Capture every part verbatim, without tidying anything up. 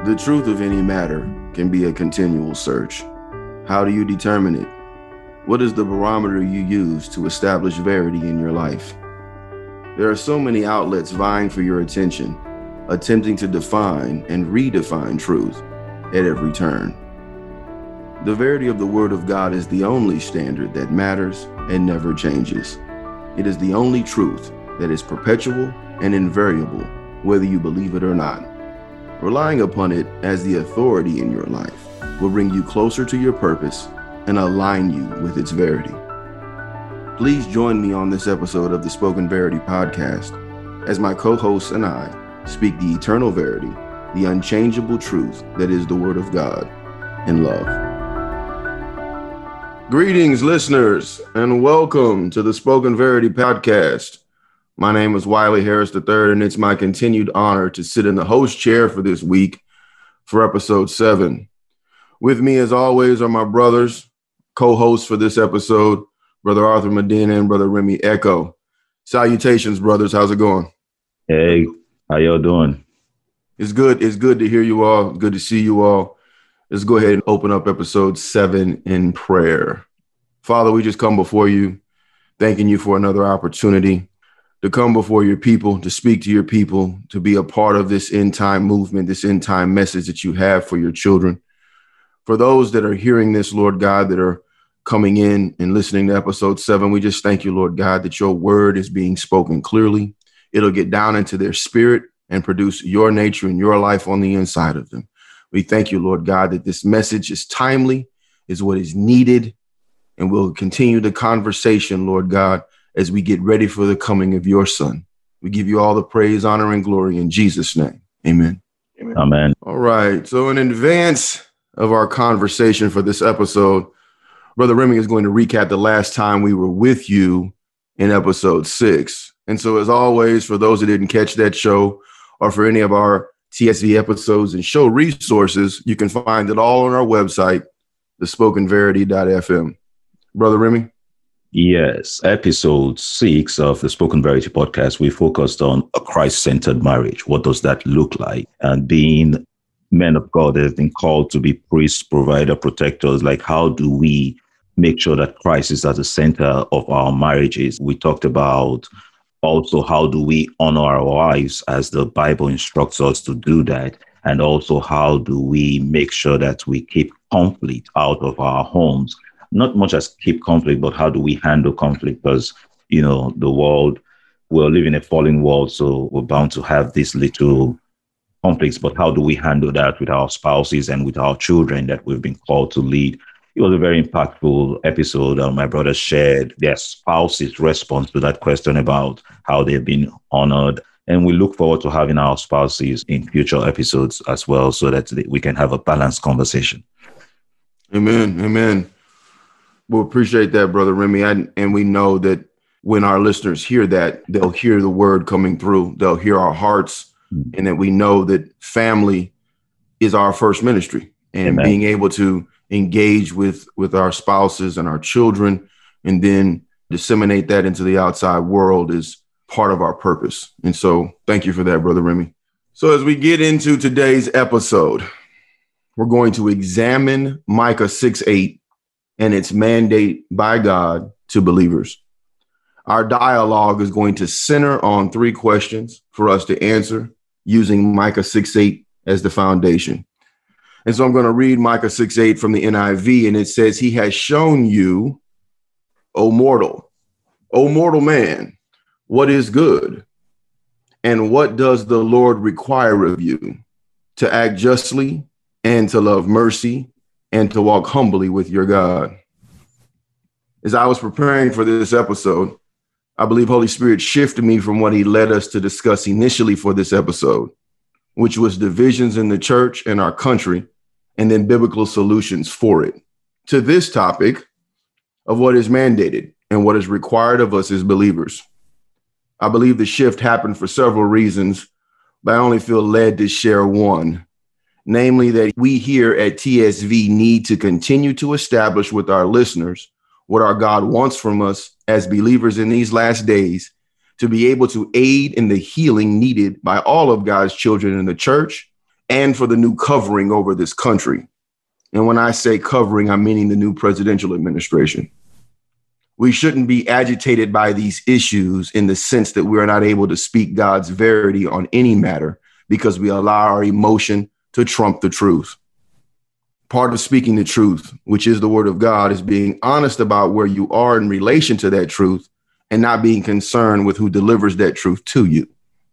The truth of any matter can be a continual search. How do you determine it? What is the barometer you use to establish verity in your life? There are so many outlets vying for your attention, attempting to define and redefine truth at every turn. The verity of the Word of God is the only standard that matters and never changes. It is the only truth that is perpetual and invariable, whether you believe it or not. Relying upon it as the authority in your life will bring you closer to your purpose and align you with its verity. Please join me on this episode of the Spoken Verity podcast as my co-hosts and I speak the eternal verity, the unchangeable truth that is the Word of God, in love. Greetings, listeners, and welcome to the Spoken Verity podcast. My name is Wiley Harris the third, and it's my continued honor to sit in the host chair for this week for episode seven. With me, as always, are my brothers, co-hosts for this episode, Brother Arthur Medina and Brother Remy Echo. Salutations, brothers. How's it going? Hey, how y'all doing? It's good. It's good to hear you all. Good to see you all. Let's go ahead and open up episode seven in prayer. Father, we just come before you, thanking you for another opportunity to come before your people, to speak to your people, to be a part of this end time movement, this end time message that you have for your children. For those that are hearing this, Lord God, that are coming in and listening to episode seven, we just thank you, Lord God, that your word is being spoken clearly. It'll get down into their spirit and produce your nature and your life on the inside of them. We thank you, Lord God, that this message is timely, is what is needed, and we'll continue the conversation, Lord God, as we get ready for the coming of your Son. We give you all the praise, honor, and glory in Jesus' name. Amen. Amen. Amen. All right. So in advance of our conversation for this episode, Brother Remy is going to recap the last time we were with you in episode six. And so as always, for those that didn't catch that show or for any of our T S V episodes and show resources, you can find it all on our website, the spoken verity dot f m. Brother Remy? Yes, episode six of the Spoken Verity podcast, we focused on a Christ-centered marriage. What does that look like? And being men of God that have been called to be priests, provider, protectors, like how do we make sure that Christ is at the center of our marriages? We talked about also how do we honor our wives as the Bible instructs us to do that? And also how do we make sure that we keep conflict out of our homes? Not much as keep conflict, but how do we handle conflict? Because, you know, the world, we're living in a fallen world, so we're bound to have these little conflicts. But how do we handle that with our spouses and with our children that we've been called to lead? It was a very impactful episode. Uh, my brother shared their spouse's response to that question about how they've been honored. And we look forward to having our spouses in future episodes as well, so that we can have a balanced conversation. Amen. Amen. We appreciate that, Brother Remy. And, and we know that when our listeners hear that, they'll hear the word coming through. They'll hear our hearts, mm-hmm. and that we know that family is our first ministry. And Amen. Being able to engage with, with our spouses and our children and then disseminate that into the outside world is part of our purpose. And so thank you for that, Brother Remy. So as we get into today's episode, we're going to examine Micah six eight. And its mandate by God to believers. Our dialogue is going to center on three questions for us to answer using Micah six eight as the foundation. And so I'm going to read Micah six eight from the N I V, and it says, "He has shown you, O mortal, O mortal man, what is good, and what does the Lord require of you? To act justly and to love mercy and to walk humbly with your God." As I was preparing for this episode, I believe Holy Spirit shifted me from what he led us to discuss initially for this episode, which was divisions in the church and our country, and then biblical solutions for it, to this topic of what is mandated and what is required of us as believers. I believe the shift happened for several reasons, but I only feel led to share one. Namely, that we here at T S V need to continue to establish with our listeners what our God wants from us as believers in these last days, to be able to aid in the healing needed by all of God's children in the church and for the new covering over this country. And when I say covering, I'm meaning the new presidential administration. We shouldn't be agitated by these issues in the sense that we are not able to speak God's verity on any matter because we allow our emotion to trump the truth. Part of speaking the truth, which is the word of God, is being honest about where you are in relation to that truth and not being concerned with who delivers that truth to you.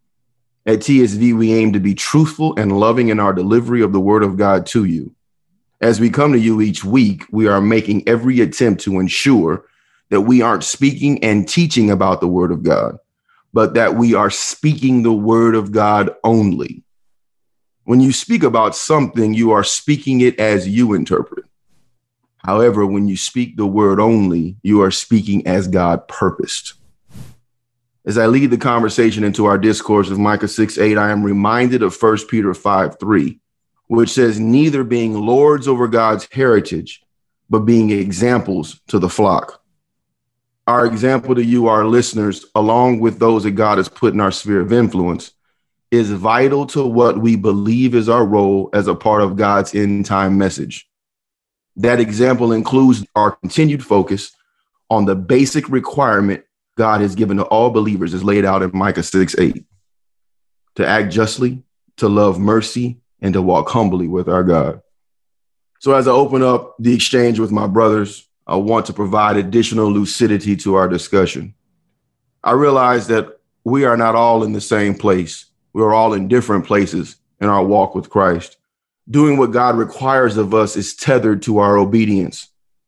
At T S V, we aim to be truthful and loving in our delivery of the word of God to you. As we come to you each week, we are making every attempt to ensure that we aren't speaking and teaching about the word of God, but that we are speaking the word of God only. When you speak about something, you are speaking it as you interpret it. However, when you speak the word only, you are speaking as God purposed. As I lead the conversation into our discourse of Micah six eight, I am reminded of First Peter five three, which says, neither being lords over God's heritage, but being examples to the flock. Our example to you, our listeners, along with those that God has put in our sphere of influence, is vital to what we believe is our role as a part of God's end time message. That example includes our continued focus on the basic requirement God has given to all believers as laid out in Micah six eight, to act justly, to love mercy, and to walk humbly with our God. So as I open up the exchange with my brothers, I want to provide additional lucidity to our discussion. I realize that we are not all in the same place. We are all in different places in our walk with Christ. Doing what God requires of us is tethered to our obedience,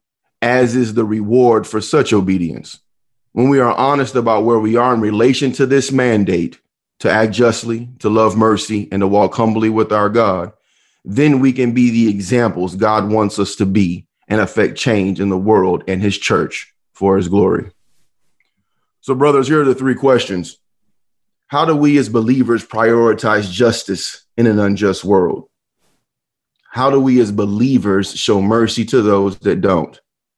as is the reward for such obedience. When we are honest about where we are in relation to this mandate, to act justly, to love mercy, and to walk humbly with our God, then we can be the examples God wants us to be and affect change in the world and his church for his glory. So, brothers, here are the three questions. How do we as believers prioritize justice in an unjust world? How do we as believers show mercy to those that don't?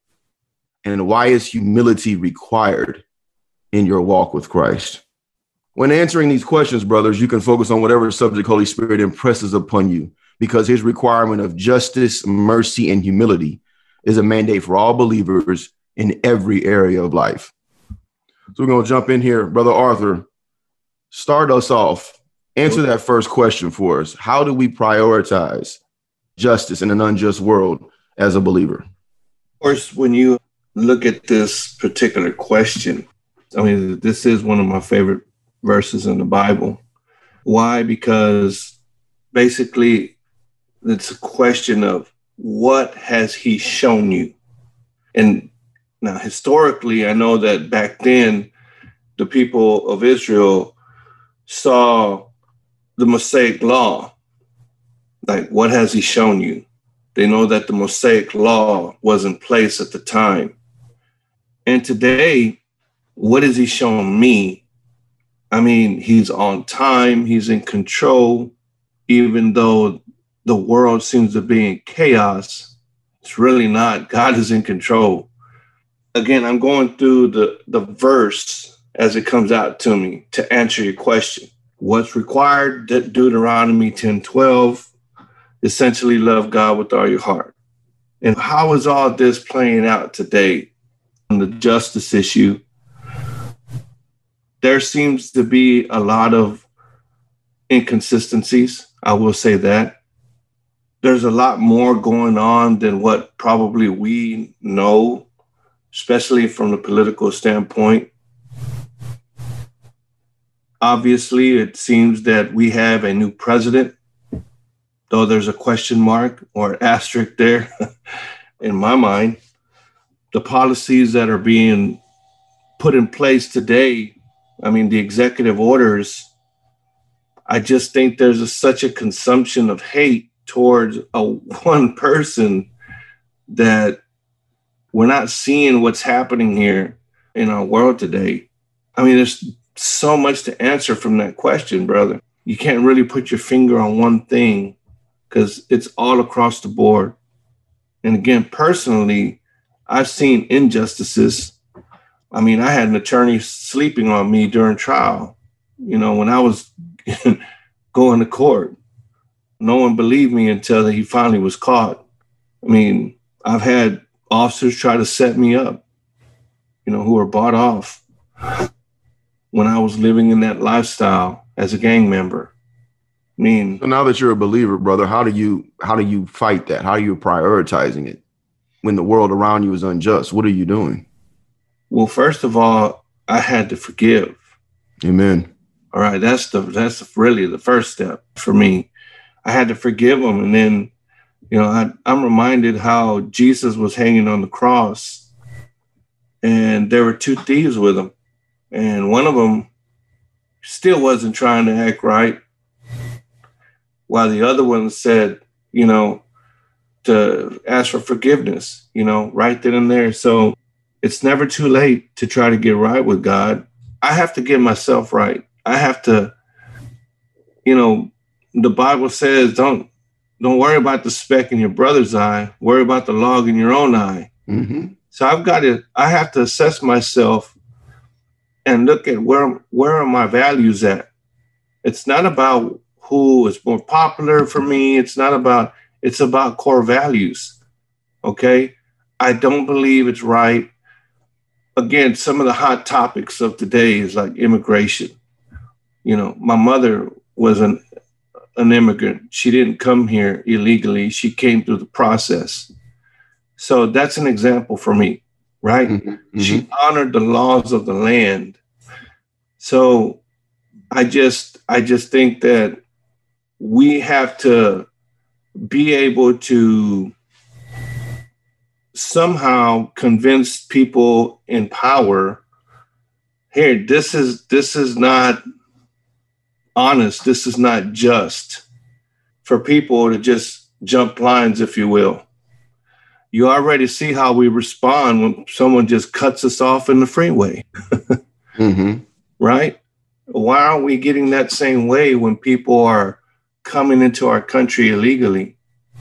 And why is humility required in your walk with Christ? When answering these questions, brothers, you can focus on whatever subject Holy Spirit impresses upon you, because his requirement of justice, mercy, and humility is a mandate for all believers in every area of life. So we're going to jump in here. Brother Arthur, start us off. Answer that first question for us. How do we prioritize justice in an unjust world as a believer? Of course, when you look at this particular question, I mean, this is one of my favorite verses in the Bible. Why? Because basically it's a question of what has he shown you? And now historically, I know that back then the people of Israel saw the Mosaic law. Like, what has he shown you? They know that the Mosaic law was in place at the time. And today, what has he shown me? I mean, he's on time, he's in control, even though the world seems to be in chaos. It's really not. God is in control. Again, I'm going through the, the verse as it comes out to me to answer your question. What's required? De- Deuteronomy ten twelve, essentially love God with all your heart. And how is all this playing out today on the justice issue? There seems to be a lot of inconsistencies. I will say that. There's a lot more going on than what probably we know, especially from the political standpoint. Obviously, it seems that we have a new president, though there's a question mark or an asterisk there in my mind. The policies that are being put in place today, I mean, the executive orders, I just think there's a, such a consumption of hate towards a one person that we're not seeing what's happening here in our world today. I mean, there's so much to answer from that question, brother. You can't really put your finger on one thing because it's all across the board. And again, personally, I've seen injustices. I mean, I had an attorney sleeping on me during trial, you know, when I was going to court. no one believed me until he finally was caught. I mean, I've had officers try to set me up, you know, who were bought off when I was living in that lifestyle as a gang member. I mean, so now that you're a believer, brother, how do you how do you fight that? How are you prioritizing it when the world around you is unjust? What are you doing? Well, first of all, I had to forgive. Amen. All right, that's the that's really the first step for me. I had to forgive them, and then, you know, I, I'm reminded how Jesus was hanging on the cross, and there were two thieves with him, and one of them still wasn't trying to act right, while the other one said, you know, to ask for forgiveness, you know, right then and there. So it's never too late to try to get right with God. I have to get myself right. I have to, you know, the Bible says, don't don't worry about the speck in your brother's eye. Worry about the log in your own eye. Mm-hmm. So I've got to, I have to assess myself and look at where, where are my values at? It's not about who is more popular for me. It's not about, it's about core values. Okay. I don't believe it's right. Again, some of the hot topics of today is like immigration. You know, my mother was an, an immigrant. She didn't come here illegally. She came through the process. So that's an example for me, right? Mm-hmm. She honored the laws of the land. So I just, I just think that we have to be able to somehow convince people in power, here, this is, this is not honest. This is not just for people to just jump lines, if you will. You already see how we respond when someone just cuts us off in the freeway, mm-hmm. right? Why aren't we getting that same way when people are coming into our country illegally,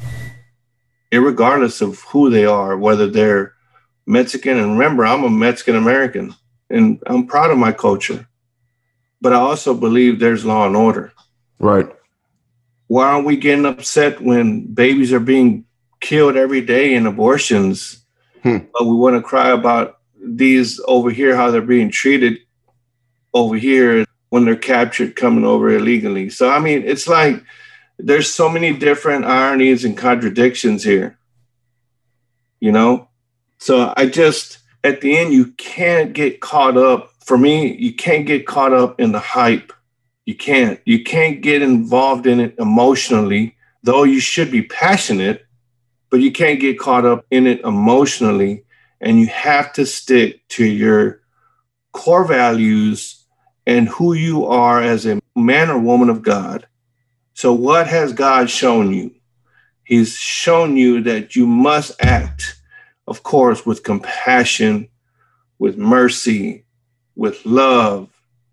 irregardless of who they are, whether they're Mexican? And remember, I'm a Mexican American and I'm proud of my culture, but I also believe there's law and order. Right. Why aren't we getting upset when babies are being killed every day in abortions? Hmm. But we want to cry about these over here, how they're being treated over here when they're captured coming over illegally. So, I mean, it's like there's so many different ironies and contradictions here, you know? So I just, at the end, you can't get caught up. For me, you can't get caught up in the hype. You can't. You can't get involved in it emotionally, though you should be passionate, but you can't get caught up in it emotionally. And you have to stick to your core values and who you are as a man or woman of God. So what has God shown you? He's shown you that you must act, of course, with compassion, with mercy, with love.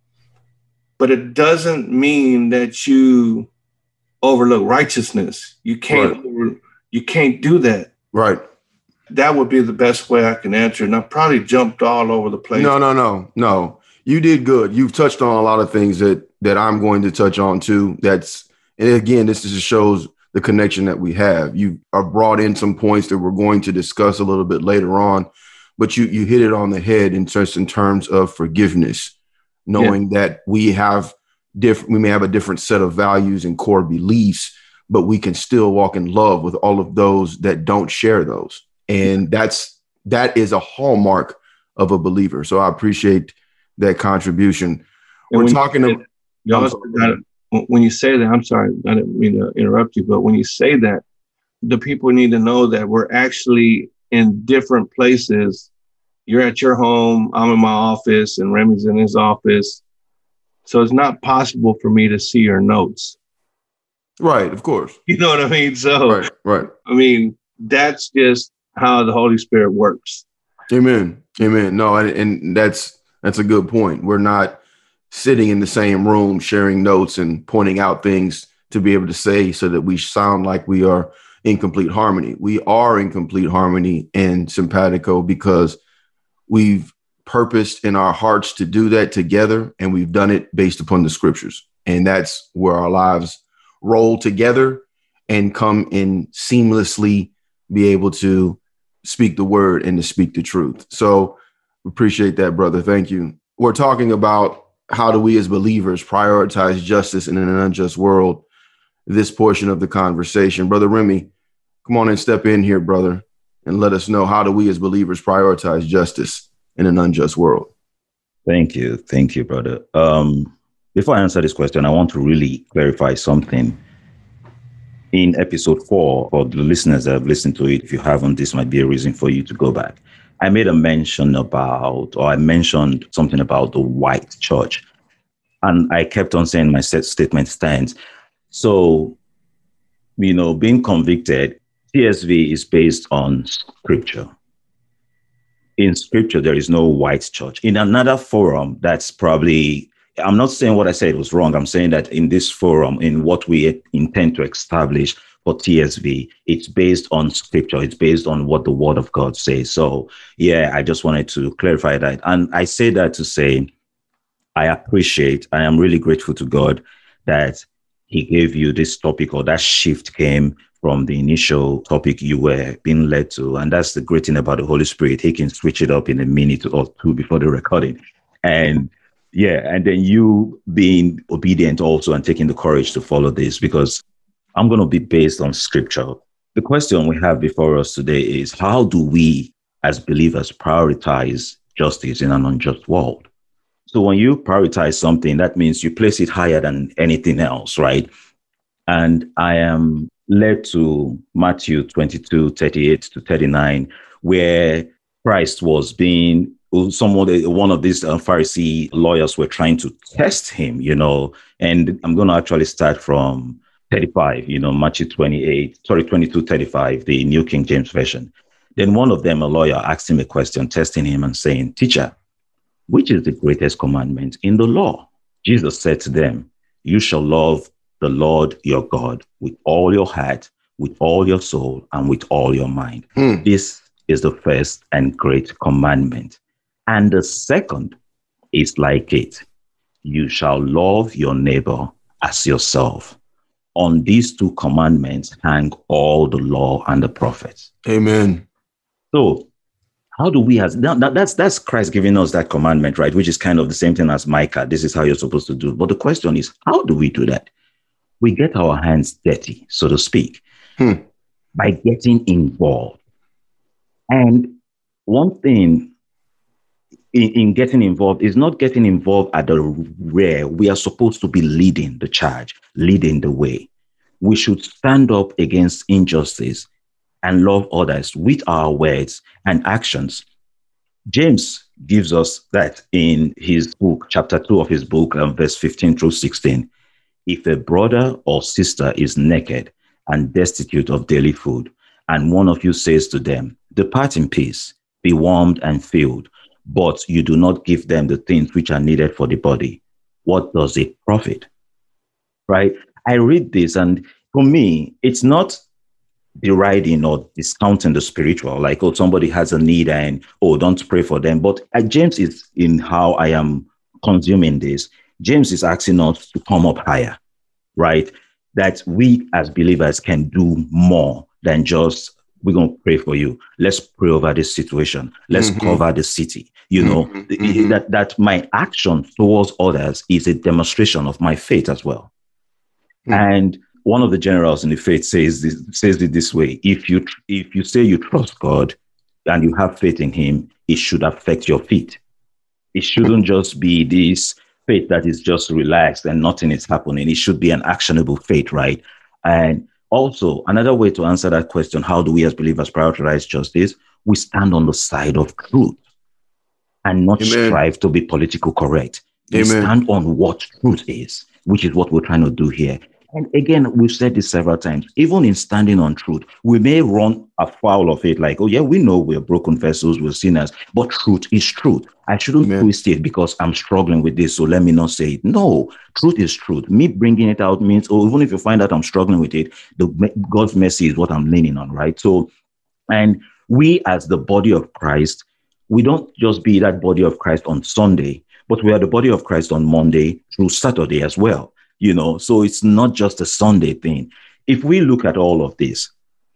But it doesn't mean that you overlook righteousness. You can't, right. over, you can't do that. Right. That would be the best way I can answer. And I probably jumped all over the place. No, no, no, no. You did good. You've touched on a lot of things that that I'm going to touch on too. That's, and again, this just shows the connection that we have. You are brought in some points that we're going to discuss a little bit later on, but you you hit it on the head in just in terms of forgiveness, knowing yeah. that we have different, we may have a different set of values and core beliefs, but we can still walk in love with all of those that don't share those. And that's, that is a hallmark of a believer. So I appreciate that contribution. And We're talking to, you also gotta, when you say that, I'm sorry, I didn't mean to interrupt you, but when you say that, the people need to know that we're actually in different places. You're at your home, I'm in my office, and Remy's in his office. So it's not possible for me to see your notes. Right, of course. You know what I mean? So, right, right. I mean, that's just how the Holy Spirit works. Amen. Amen. No, and, and that's that's a good point. We're not sitting in the same room sharing notes and pointing out things to be able to say so that we sound like we are in complete harmony. We are in complete harmony in Simpatico because we've purposed in our hearts to do that together, and we've done it based upon the scriptures. And that's where our lives roll together and come and seamlessly be able to speak the word and to speak the truth. So appreciate that, brother. Thank you. We're talking about how do we as believers prioritize justice in an unjust world, this portion of the conversation. Brother Remy, come on and step in here, brother, and let us know, how do we as believers prioritize justice in an unjust world? Thank you. Thank you, brother. Um, before I answer this question, I want to really clarify something. In episode four, for the listeners that have listened to it, if you haven't, this might be a reason for you to go back. I made a mention about, or I mentioned something about the white church. And I kept on saying my set statement stands. So, you know, being convicted, T S V is based on scripture. In scripture, there is no white church. In another forum, that's probably, I'm not saying what I said was wrong. I'm saying that in this forum, in what we intend to establish for T S V, it's based on scripture. It's based on what the word of God says. So, yeah, I just wanted to clarify that. And I say that to say, I appreciate, I am really grateful to God that he gave you this topic, or that shift came from the initial topic you were being led to. And that's the great thing about the Holy Spirit. He can switch it up in a minute or two before the recording. And yeah, and then you being obedient also and taking the courage to follow this, because I'm going to be based on scripture. The question we have before us today is, how do we as believers prioritize justice in an unjust world? So when you prioritize something, that means you place it higher than anything else, right? And I am led to Matthew twenty-two, thirty-eight to thirty-nine, where Christ was being, someone, one of these uh, Pharisee lawyers were trying to test him, you know, and I'm going to actually start from thirty-five, you know, Matthew twenty-eight, sorry, twenty-two, thirty-five, the New King James Version. Then one of them, a lawyer, asked him a question, testing him and saying, "Teacher, which is the greatest commandment in the law?" Jesus said to them, "You shall love the Lord your God with all your heart, with all your soul, and with all your mind. Hmm. This is the first and great commandment. And the second is like it. You shall love your neighbor as yourself. On these two commandments hang all the law and the prophets." Amen. So how do we, as that, that's that's Christ giving us that commandment, right? Which is kind of the same thing as Micah. This is how you're supposed to do. But the question is, how do we do that? We get our hands dirty, so to speak, hmm. by getting involved. And one thing in, in getting involved is not getting involved at the rear. We are supposed to be leading the charge, leading the way. We should stand up against injustice and love others with our words and actions. James gives us that in his book, chapter two of his book, um, verse fifteen through sixteen. If a brother or sister is naked and destitute of daily food, and one of you says to them, "Depart in peace, be warmed and filled," but you do not give them the things which are needed for the body, what does it profit? Right? I read this, and for me, it's not deriding or discounting the spiritual, like, oh, somebody has a need and, oh, don't pray for them. But uh, James is, in how I am consuming this, James is asking us to come up higher, right? That we as believers can do more than just, we're going to pray for you. Let's pray over this situation. Let's mm-hmm. cover the city. You know, mm-hmm. that, that my action towards others is a demonstration of my faith as well. Mm-hmm. And one of the generals in the faith says this, says it this way: if you if you say you trust God and you have faith in him, it should affect your feet. It shouldn't just be this faith that is just relaxed and nothing is happening. It should be an actionable faith, right? And also, another way to answer that question, how do we as believers prioritize justice? We stand on the side of truth and not Amen. strive to be politically correct. We Amen. stand on what truth is, which is what we're trying to do here. And again, we've said this several times, even in standing on truth, we may run afoul of it like, oh yeah, we know we're broken vessels, we're sinners, but truth is truth. I shouldn't Amen. twist it because I'm struggling with this, so let me not say it. No, truth is truth. Me bringing it out means, or even if you find out I'm struggling with it, the God's mercy is what I'm leaning on, right? So, and we as the body of Christ, we don't just be that body of Christ on Sunday, but we are the body of Christ on Monday through Saturday as well. You know, so it's not just a Sunday thing. if we look at all of this,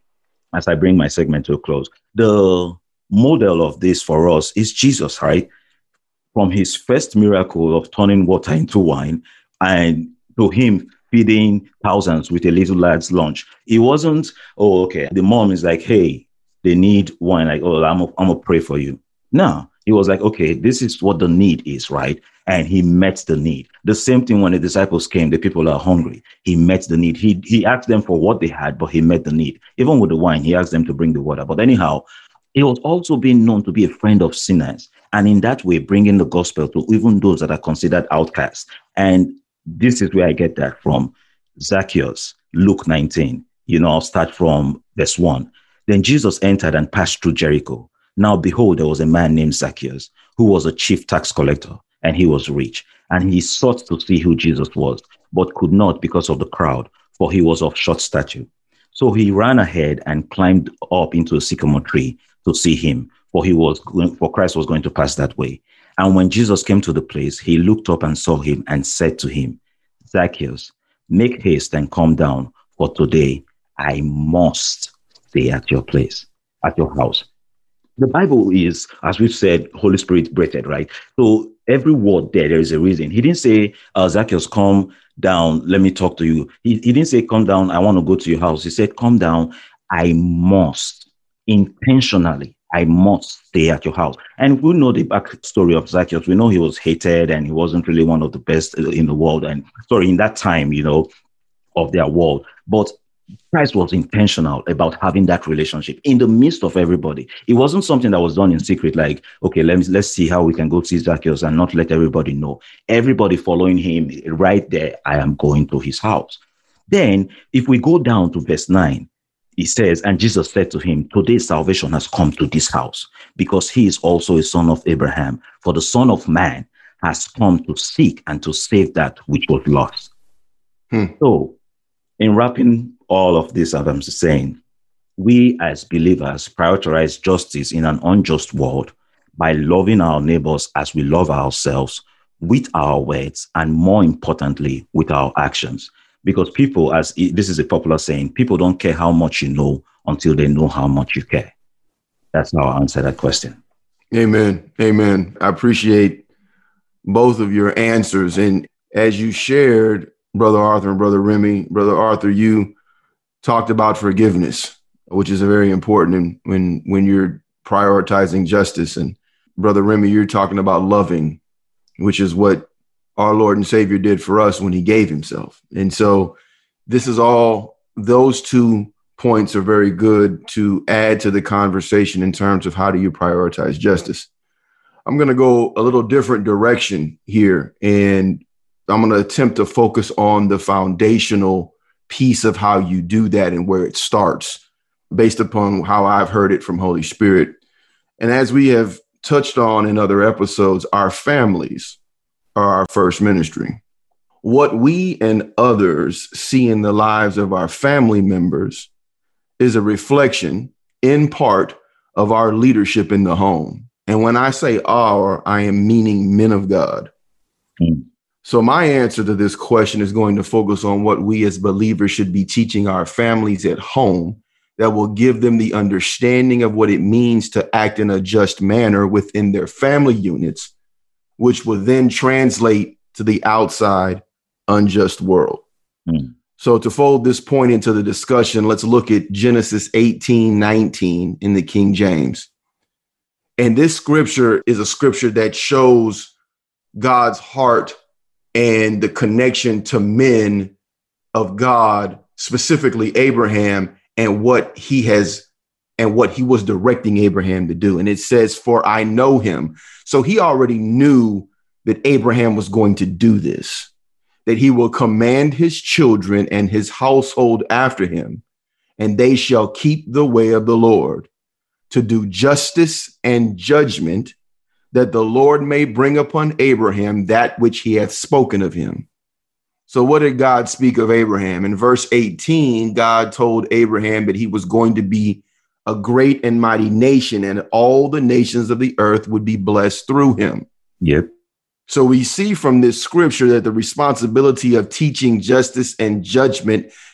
as I bring my segment to a close, the model of this for us is Jesus, right? From his first miracle of turning water into wine and to him feeding thousands with a little lad's lunch. It wasn't, oh, okay, the mom is like, hey, they need wine. Like, oh, I'm going to pray for you. No, he was like, okay, this is what the need is, right? And he met the need. The same thing when the disciples came, the people are hungry. He met the need. He, he asked them for what they had, but he met the need. Even with the wine, he asked them to bring the water. But anyhow, he was also being known to be a friend of sinners. And in that way, bringing the gospel to even those that are considered outcasts. And this is where I get that from. Zacchaeus, Luke nineteen. You know, I'll start from verse one. Then Jesus entered and passed through Jericho. Now, behold, there was a man named Zacchaeus, who was a chief tax collector, and he was rich. And he sought to see who Jesus was, but could not because of the crowd, for he was of short stature. So he ran ahead and climbed up into a sycamore tree to see him, for he was going, for Christ was going to pass that way. And when Jesus came to the place, he looked up and saw him and said to him, Zacchaeus, make haste and come down, for today I must stay at your place, at your house. The Bible is, as we've said, Holy Spirit breathed, right? So every word there, there is a reason. He didn't say, uh, Zacchaeus, come down, let me talk to you. He, he didn't say, come down, I want to go to your house. He said, come down, I must, intentionally, I must stay at your house. And we know the backstory of Zacchaeus. We know he was hated and he wasn't really one of the best in the world. And sorry, in that time, you know, of their world. But Christ was intentional about having that relationship in the midst of everybody. It wasn't something that was done in secret, like, okay, let's, let's see how we can go see Zacchaeus and not let everybody know. Everybody following him right there, I am going to his house. Then, if we go down to verse nine, he says, and Jesus said to him, today salvation has come to this house, because he is also a son of Abraham. For the Son of Man has come to seek and to save that which was lost. Hmm. So, in wrapping all of this up, I'm saying, we as believers prioritize justice in an unjust world by loving our neighbors as we love ourselves, with our words, and more importantly, with our actions. Because people, as this is a popular saying, people don't care how much you know until they know how much you care. That's how I answer that question. Amen. Amen. I appreciate both of your answers. And as you shared, Brother Arthur and Brother Remy, Brother Arthur, you talked about forgiveness, which is a very important when, when you're prioritizing justice. And Brother Remy, you're talking about loving, which is what our Lord and Savior did for us when he gave himself. And so this is all, those two points are very good to add to the conversation in terms of how do you prioritize justice. I'm going to go a little different direction here, and I'm going to attempt to focus on the foundational piece of how you do that and where it starts based upon how I've heard it from Holy Spirit. And as we have touched on in other episodes, our families are our first ministry. What we and others see in the lives of our family members is a reflection, in part, of our leadership in the home. And when I say our, I am meaning men of God. Mm. So my answer to this question is going to focus on what we as believers should be teaching our families at home that will give them the understanding of what it means to act in a just manner within their family units, which will then translate to the outside unjust world. Mm. So to fold this point into the discussion, let's look at Genesis eighteen nineteen in the King James. And this scripture is a scripture that shows God's heart and the connection to men of God, specifically Abraham, and what he has and what he was directing Abraham to do. And it says, for I know him. So he already knew that Abraham was going to do this, that he will command his children and his household after him, and they shall keep the way of the Lord, to do justice and judgment, that the Lord may bring upon Abraham that which he hath spoken of him. So what did God speak of Abraham? In verse eighteen, God told Abraham that he was going to be a great and mighty nation, and all the nations of the earth would be blessed through him. Yep. So we see from this scripture that the responsibility of teaching justice and judgment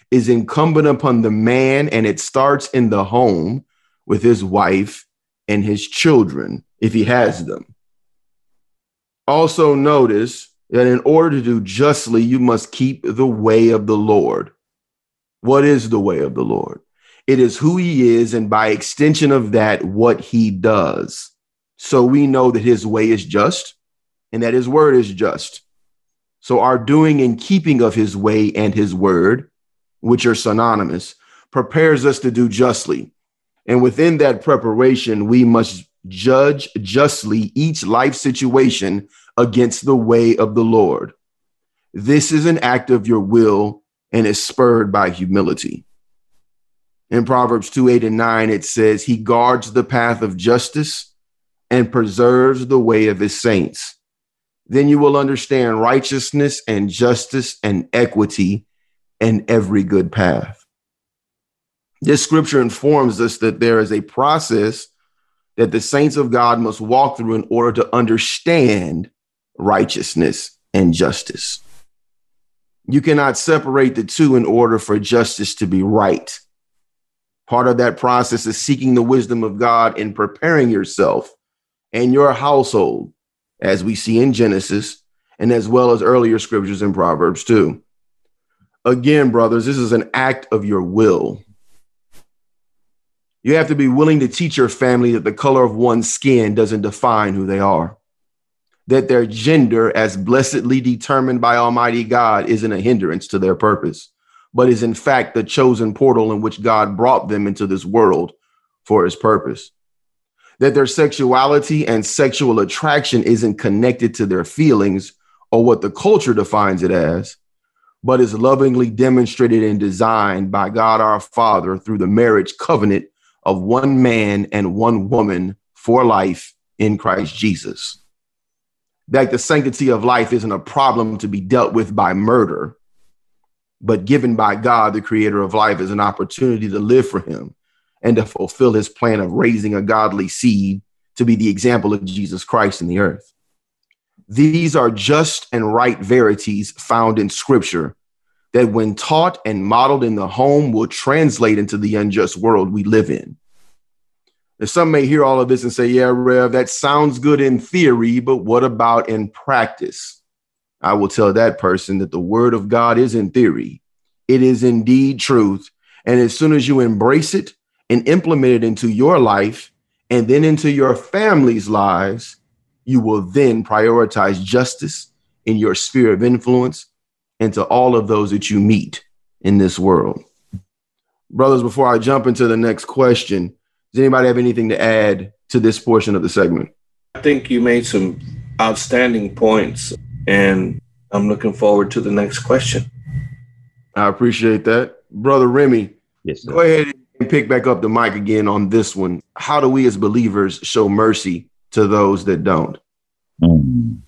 is incumbent upon the man, and it starts in the home with his wife and his children, if he has them. Also notice that in order to do justly, you must keep the way of the Lord. What is the way of the Lord? It is who he is, and by extension of that, what he does. So we know that his way is just and that his word is just. So our doing and keeping of his way and his word, which are synonymous, prepares us to do justly. And within that preparation, we must judge justly each life situation against the way of the Lord. This is an act of your will and is spurred by humility. In Proverbs two, eight, and nine, it says, he guards the path of justice and preserves the way of his saints. Then you will understand righteousness and justice and equity and every good path. This scripture informs us that there is a process that the saints of God must walk through in order to understand righteousness and justice. You cannot separate the two in order for justice to be right. Part of that process is seeking the wisdom of God in preparing yourself and your household, as we see in Genesis, and as well as earlier scriptures in Proverbs too. Again, brothers, this is an act of your will. You have to be willing to teach your family that the color of one's skin doesn't define who they are, that their gender, as blessedly determined by Almighty God, isn't a hindrance to their purpose, but is in fact the chosen portal in which God brought them into this world for his purpose. That their sexuality and sexual attraction isn't connected to their feelings or what the culture defines it as, but is lovingly demonstrated and designed by God our Father through the marriage covenant of one man and one woman for life in Christ Jesus. That the sanctity of life isn't a problem to be dealt with by murder, but given by God, the creator of life, as an opportunity to live for him and to fulfill his plan of raising a godly seed to be the example of Jesus Christ in the earth. These are just and right verities found in scripture that when taught and modeled in the home will translate into the unjust world we live in. And some may hear all of this and say, yeah, Rev, that sounds good in theory, but what about in practice? I will tell that person that the word of God is in theory. It is indeed truth. And as soon as you embrace it and implement it into your life and then into your family's lives, you will then prioritize justice in your sphere of influence and to all of those that you meet in this world. Brothers, before I jump into the next question, does anybody have anything to add to this portion of the segment? I think you made some outstanding points, and I'm looking forward to the next question. I appreciate that. Brother Remy, yes, sir. Go ahead and pick back up the mic again on this one. How do we as believers show mercy to those that don't? Mm.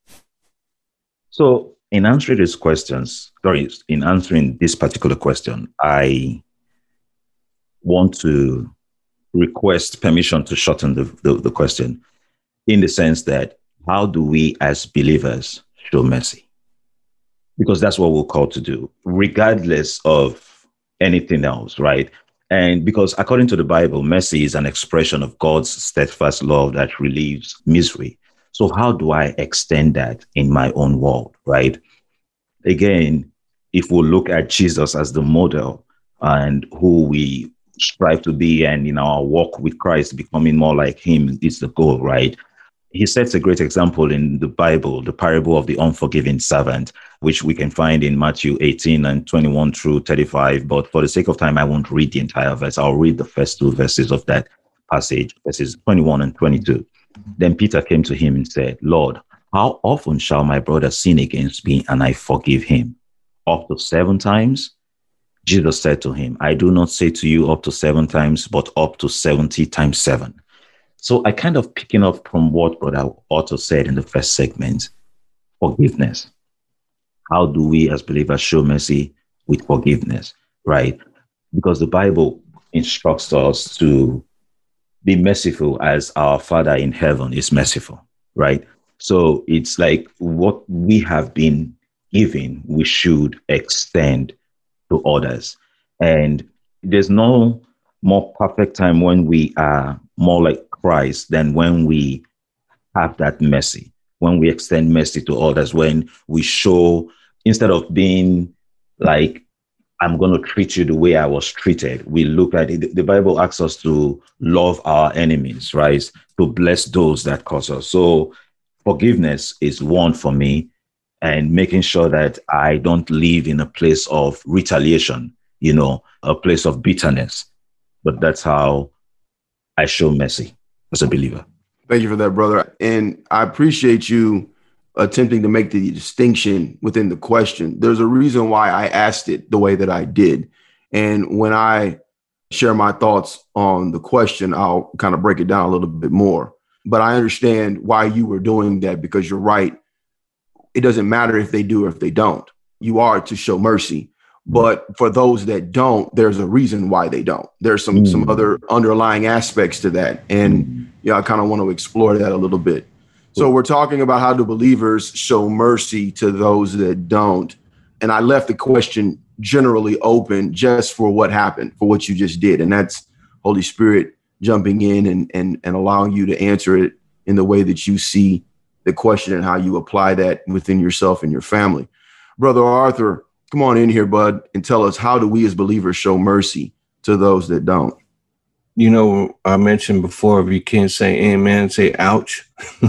So in answering these questions, sorry, in answering this particular question, I want to request permission to shorten the, the, the question in the sense that how do we as believers show mercy? Because that's what we're called to do, regardless of anything else, right? And because according to the Bible, mercy is an expression of God's steadfast love that relieves misery. So how do I extend that in my own world, right? Again, if we look at Jesus as the model and who we strive to be, and in our walk with Christ, becoming more like him is the goal, right? He sets a great example in the Bible, the parable of the unforgiving servant, which we can find in Matthew eighteen and twenty-one through thirty-five. But for the sake of time, I won't read the entire verse. I'll read the first two verses of that passage, verses twenty-one and twenty-two. Then Peter came to him and said, Lord, how often shall my brother sin against me and I forgive him? Up to seven times? Jesus said to him, I do not say to you up to seven times, but up to seventy times seven. So I kind of picking up from what Brother Otto said in the first segment, forgiveness. How do we as believers show mercy? With forgiveness, right? Because the Bible instructs us to be merciful as our Father in heaven is merciful, right? So it's like what we have been given, we should extend to others. And there's no more perfect time when we are more like Christ than when we have that mercy, when we extend mercy to others, when we show, instead of being like, I'm going to treat you the way I was treated, we look at it. The Bible asks us to love our enemies, right? To bless those that cause us. So forgiveness is one for me, and making sure that I don't live in a place of retaliation, you know, a place of bitterness. But that's how I show mercy as a believer. Thank you for that, brother. And I appreciate you attempting to make the distinction within the question. There's a reason why I asked it the way that I did. And when I share my thoughts on the question, I'll kind of break it down a little bit more. But I understand why you were doing that, because you're right. It doesn't matter if they do or if they don't. You are to show mercy. But for those that don't, there's a reason why they don't. There's some, mm. some other underlying aspects to that. And yeah, I kind of want to explore that a little bit. So we're talking about how do believers show mercy to those that don't. And I left the question generally open just for what happened, for what you just did. And that's Holy Spirit jumping in and, and, and allowing you to answer it in the way that you see the question and how you apply that within yourself and your family. Brother Arthur, come on in here, bud, and tell us, how do we as believers show mercy to those that don't? You know, I mentioned before, if you can't say amen, say ouch.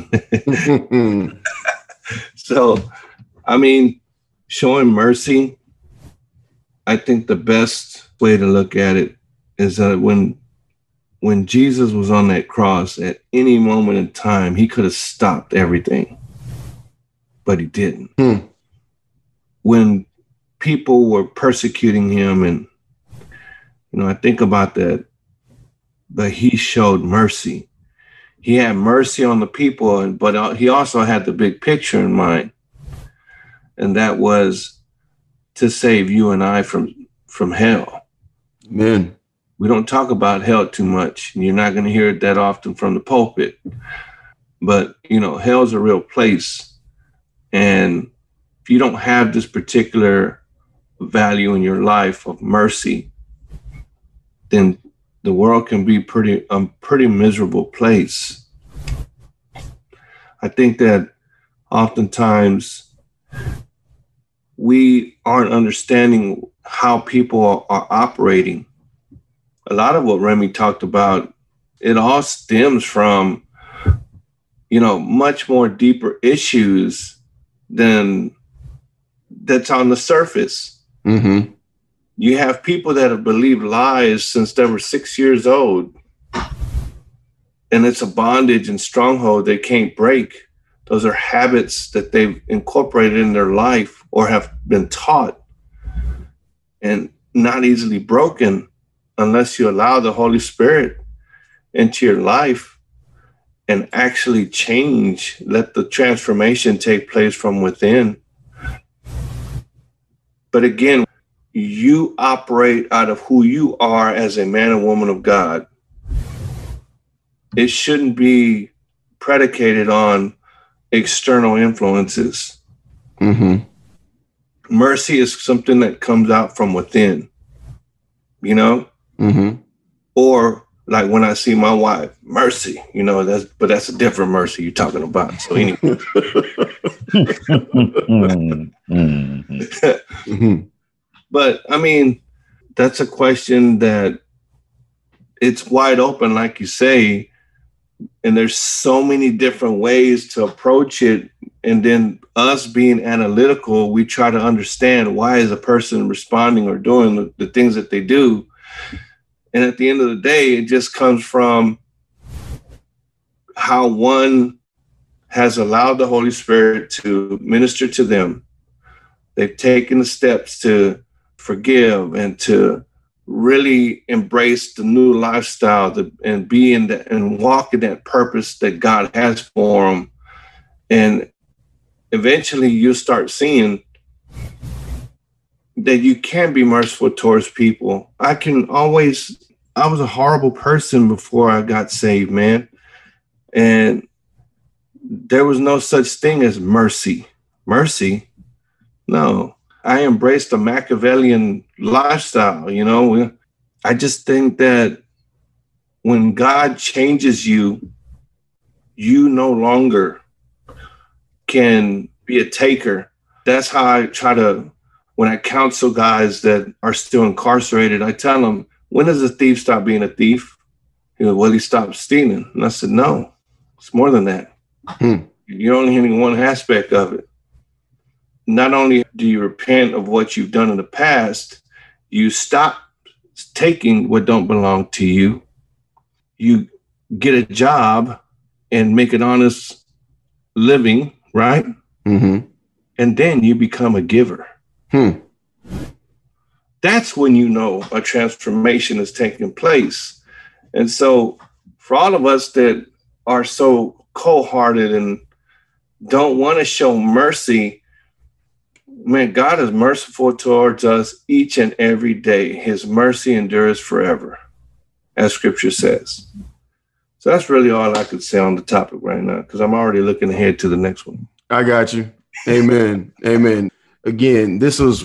So, I mean, showing mercy, I think the best way to look at it is that when when Jesus was on that cross, at any moment in time, he could have stopped everything, but he didn't. Hmm. When people were persecuting him, and, you know, I think about that, but he showed mercy. He had mercy on the people, and but he also had the big picture in mind. And that was to save you and I from, from hell. Amen. We don't talk about hell too much, and you're not going to hear it that often from the pulpit. But, you know, hell's a real place. And if you don't have this particular value in your life of mercy, then the world can be pretty a um, pretty miserable place. I think that oftentimes we aren't understanding how people are, are operating. A lot of what Remy talked about, it all stems from, you know, much more deeper issues than that's on the surface. Mm-hmm. You have people that have believed lies since they were six years old. And it's a bondage and stronghold they can't break. Those are habits that they've incorporated in their life or have been taught, and not easily broken unless you allow the Holy Spirit into your life and actually change, let the transformation take place from within. But again, you operate out of who you are as a man and woman of God. It shouldn't be predicated on external influences. Mm-hmm. Mercy is something that comes out from within, you know? Mm-hmm. Or like when I see my wife, mercy, you know, that's, but that's a different mercy you're talking about. So anyway. mm-hmm. But I mean, that's a question that it's wide open, like you say, and there's so many different ways to approach it. And then us being analytical, we try to understand why is a person responding or doing the, the things that they do. And at the end of the day, it just comes from how one has allowed the Holy Spirit to minister to them. They've taken the steps to forgive and to really embrace the new lifestyle to, and be in that and walk in that purpose that God has for them. And eventually you start seeing that you can be merciful towards people. I can always, I was a horrible person before I got saved, man. And there was no such thing as mercy. Mercy? No. I embraced the Machiavellian lifestyle. You know, I just think that when God changes you, you no longer can be a taker. That's how I try to, when I counsel guys that are still incarcerated, I tell them, when does a thief stop being a thief? He goes, well, he stopped stealing. And I said, no, it's more than that. Hmm. You're only hearing one aspect of it. Not only do you repent of what you've done in the past, you stop taking what don't belong to you. You get a job and make an honest living, right? Mm-hmm. And then you become a giver. Hmm. That's when you know a transformation is taking place. And so for all of us that are so cold-hearted and don't want to show mercy, man, God is merciful towards us each and every day. His mercy endures forever, as scripture says. So that's really all I could say on the topic right now, because I'm already looking ahead to the next one. I got you. Amen. Amen. Again, this was,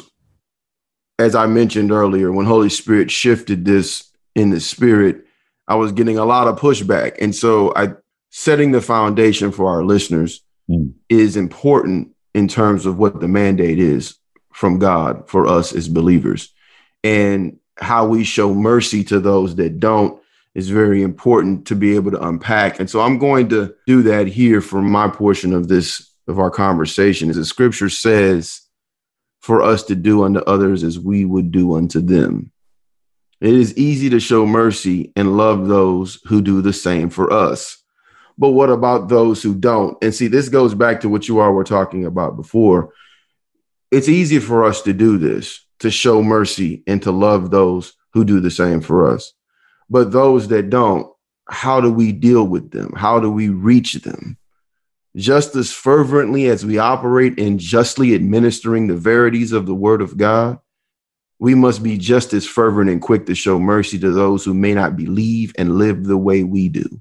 as I mentioned earlier, when Holy Spirit shifted this in the spirit, I was getting a lot of pushback. And so I setting the foundation for our listeners mm. is important in terms of what the mandate is from God for us as believers, and how we show mercy to those that don't is very important to be able to unpack. And so I'm going to do that here for my portion of this, of our conversation. As the scripture says, for us to do unto others as we would do unto them. It is easy to show mercy and love those who do the same for us. But what about those who don't? And see, this goes back to what you all were talking about before. It's easy for us to do this, to show mercy and to love those who do the same for us. But those that don't, how do we deal with them? How do we reach them? Just as fervently as we operate in justly administering the verities of the word of God, we must be just as fervent and quick to show mercy to those who may not believe and live the way we do.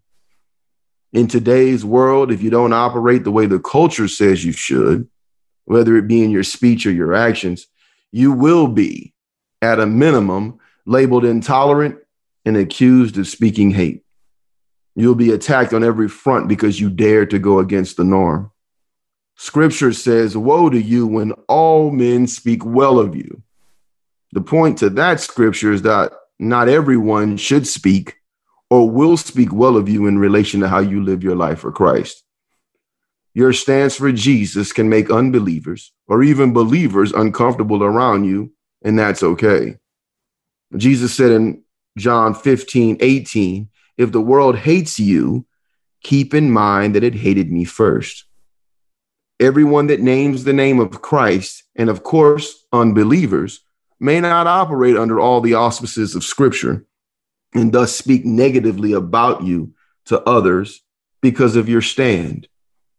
In today's world, if you don't operate the way the culture says you should, whether it be in your speech or your actions, you will be, at a minimum, labeled intolerant and accused of speaking hate. You'll be attacked on every front because you dare to go against the norm. Scripture says, woe to you when all men speak well of you. The point to that scripture is that not everyone should speak or will speak well of you in relation to how you live your life for Christ. Your stance for Jesus can make unbelievers or even believers uncomfortable around you, and that's okay. Jesus said in John fifteen, eighteen, if the world hates you, keep in mind that it hated me first. Everyone that names the name of Christ, and of course, unbelievers, may not operate under all the auspices of Scripture and thus speak negatively about you to others because of your stand.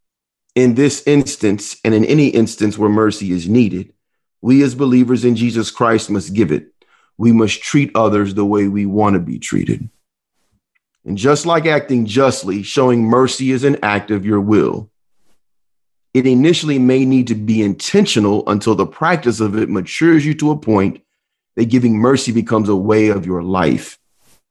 In this instance, and in any instance where mercy is needed, we as believers in Jesus Christ must give it. We must treat others the way we want to be treated. And just like acting justly, showing mercy is an act of your will. It initially may need to be intentional until the practice of it matures you to a point that giving mercy becomes a way of your life.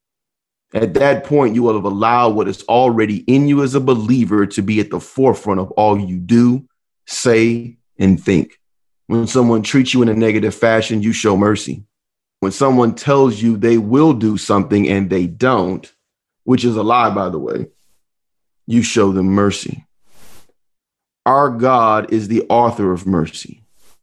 At that point, you will have allowed what is already in you as a believer to be at the forefront of all you do, say, and think. When someone treats you in a negative fashion, you show mercy. When someone tells you they will do something and they don't, which is a lie, by the way, you show them mercy. Our God is the author of mercy.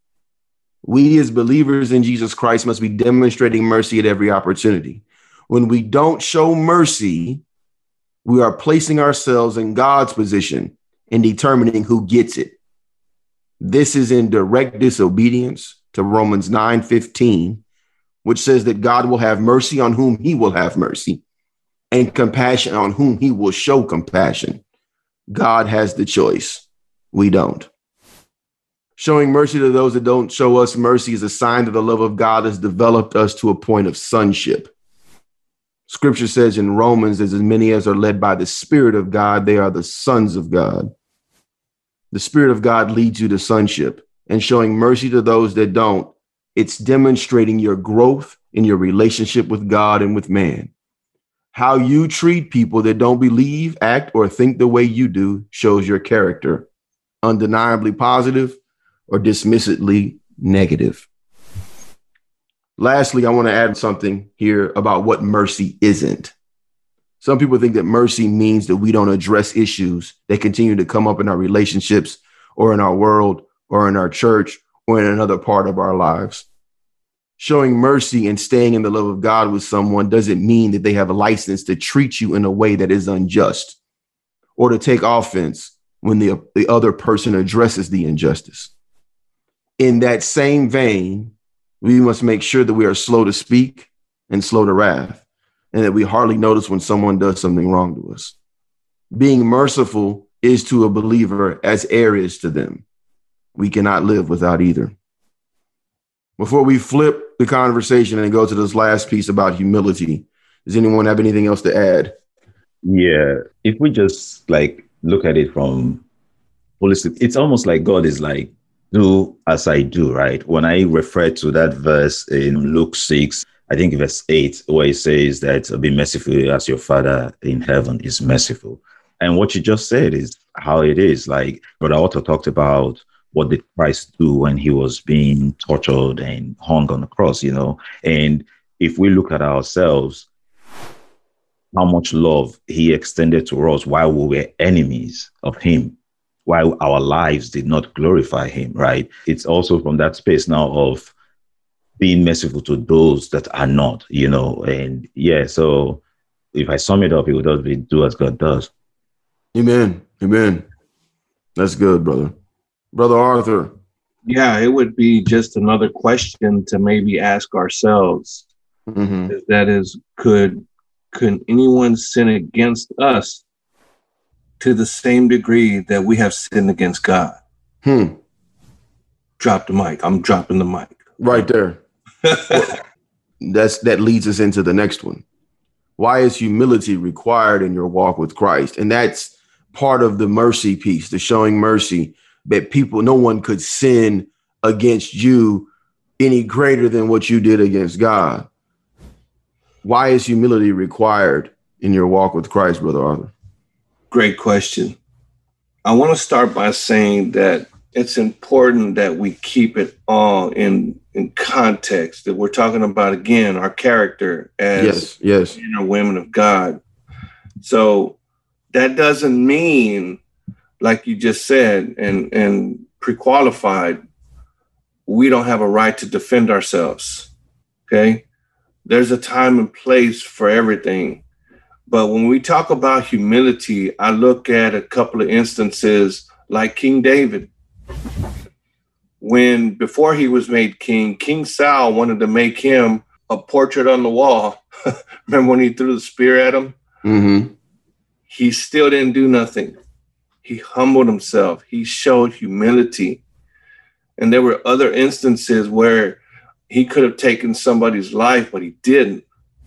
We as believers in Jesus Christ must be demonstrating mercy at every opportunity. When we don't show mercy, we are placing ourselves in God's position in determining who gets it. This is in direct disobedience to Romans nine fifteen, which says that God will have mercy on whom he will have mercy and compassion on whom he will show compassion. God has the choice. We don't. Showing mercy to those that don't show us mercy is a sign that the love of God has developed us to a point of sonship. Scripture says in Romans, as many as are led by the Spirit of God, they are the sons of God. The Spirit of God leads you to sonship, and showing mercy to those that don't It's demonstrating your growth in your relationship with God and with man. How you treat people that don't believe, act, or think the way you do shows your character, undeniably positive or dismissively negative. Lastly, I want to add something here about what mercy isn't. Some people think that mercy means that we don't address issues that continue to come up in our relationships or in our world or in our church or in another part of our lives. Showing mercy and staying in the love of God with someone doesn't mean that they have a license to treat you in a way that is unjust or to take offense when the, the other person addresses the injustice. In that same vein, we must make sure that we are slow to speak and slow to wrath, and that we hardly notice when someone does something wrong to us. Being merciful is to a believer as air is to them. We cannot live without either. Before we flip the conversation and go to this last piece about humility, does anyone have anything else to add? Yeah, if we just like look at it from holistic, it's almost like God is like, do as I do, right? When I refer to that verse in Luke six, I think verse eight, where it says that be merciful as your Father in heaven is merciful. And what you just said is how it is. Like Brother Otto talked about what did Christ do when he was being tortured and hung on the cross, you know? And if we look at ourselves, how much love he extended to us while we were enemies of him, while our lives did not glorify him, right? It's also from that space now of being merciful to those that are not, you know? And yeah, so if I sum it up, it would just be do as God does. Amen. Amen. That's good, brother. Brother Arthur. Yeah, it would be just another question to maybe ask ourselves. Mm-hmm. That is, could could anyone sin against us to the same degree that we have sinned against God? Hmm. Drop the mic. I'm dropping the mic. Right there. That's that leads us into the next one. Why is humility required in your walk with Christ? And that's part of the mercy piece, the showing mercy, that people, no one could sin against you any greater than what you did against God. Why is humility required in your walk with Christ, Brother Arthur? Great question. I want to start by saying that it's important that we keep it all in, in context, that we're talking about, again, our character as yes, yes. men or women of God. So that doesn't mean, like you just said, and, and pre-qualified, we don't have a right to defend ourselves, okay? There's a time and place for everything. But when we talk about humility, I look at a couple of instances like King David. When, before he was made king, King Saul wanted to make him a portrait on the wall. Remember when he threw the spear at him? Mm-hmm. He still didn't do nothing. He humbled himself. He showed humility. And there were other instances where he could have taken somebody's life, but he didn't.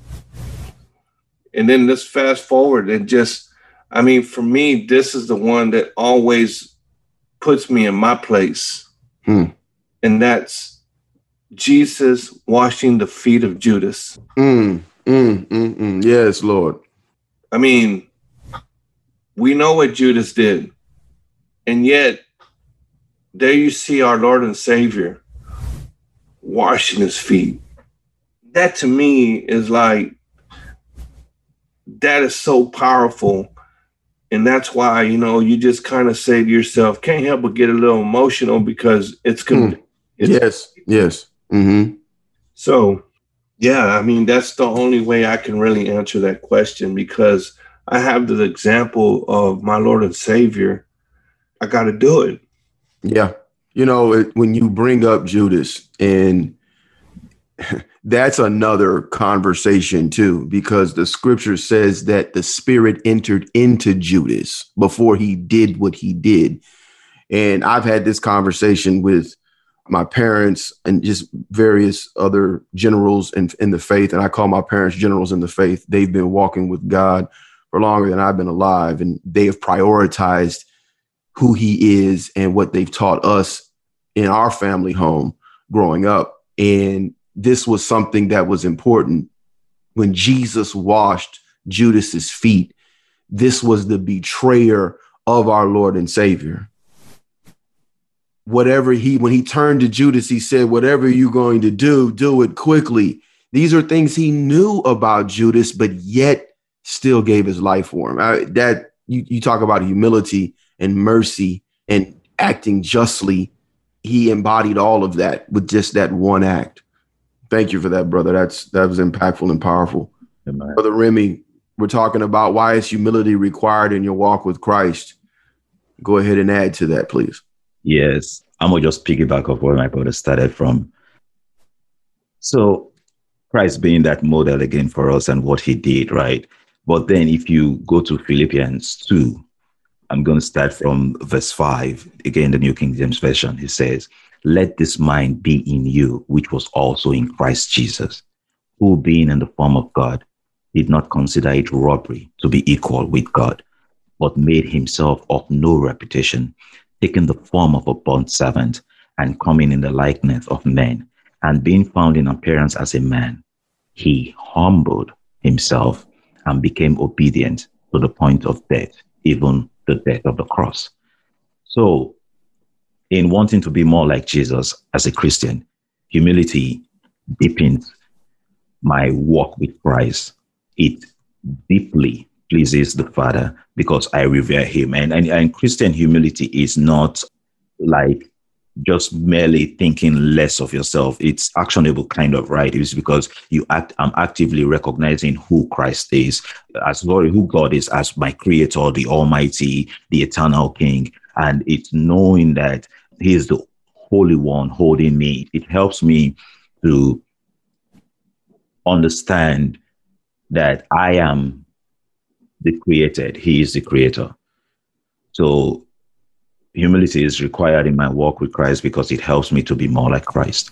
And then let's fast forward and just, I mean, for me, this is the one that always puts me in my place. Hmm. And that's Jesus washing the feet of Judas. Mm, mm, mm, mm. Yes, Lord. I mean, we know what Judas did. And yet, there you see our Lord and Savior washing his feet. That to me is like, that is so powerful. And that's why, you know, you just kind of say to yourself, can't help but get a little emotional because it's good. Mm. Yes, yes. Mm-hmm. So, yeah, I mean, that's the only way I can really answer that question, because I have the example of my Lord and Savior. I got to do it. Yeah. You know, it, when you bring up Judas, and that's another conversation too, because the scripture says that the Spirit entered into Judas before he did what he did. And I've had this conversation with my parents and just various other generals in, in the faith. And I call my parents generals in the faith. They've been walking with God for longer than I've been alive. And they have prioritized who he is and what they've taught us in our family home growing up. And this was something that was important. When Jesus washed Judas's feet, this was the betrayer of our Lord and Savior. Whatever he, when he turned to Judas, he said, whatever you're going to do, do it quickly. These are things he knew about Judas, but yet still gave his life for him. I, that you, you talk about humility and mercy and acting justly. He embodied all of that with just that one act. Thank you for that, brother. That's that was impactful and powerful. Amen. Brother Remy, we're talking about why is humility required in your walk with Christ. Go ahead and add to that, please. Yes, I'm going to just piggyback off where my brother started from. So Christ being that model again for us and what he did, right? But then if you go to Philippians two, I'm going to start from verse five, again, the New King James Version. He says, let this mind be in you, which was also in Christ Jesus, who being in the form of God, did not consider it robbery to be equal with God, but made himself of no reputation, taking the form of a bondservant and coming in the likeness of men, and being found in appearance as a man, he humbled himself and became obedient to the point of death, even the death of the cross. So in wanting to be more like Jesus as a Christian, humility deepens my walk with Christ. It deeply pleases the Father because I revere him. And, and, and Christian humility is not like just merely thinking less of yourself. It's actionable kind of, right? It's because you act, I'm actively recognizing who Christ is, as Lord, who God is as my creator, the Almighty, the eternal King. And it's knowing that he is the Holy One holding me. It helps me to understand that I am the created. He is the creator. So humility is required in my walk with Christ because it helps me to be more like Christ.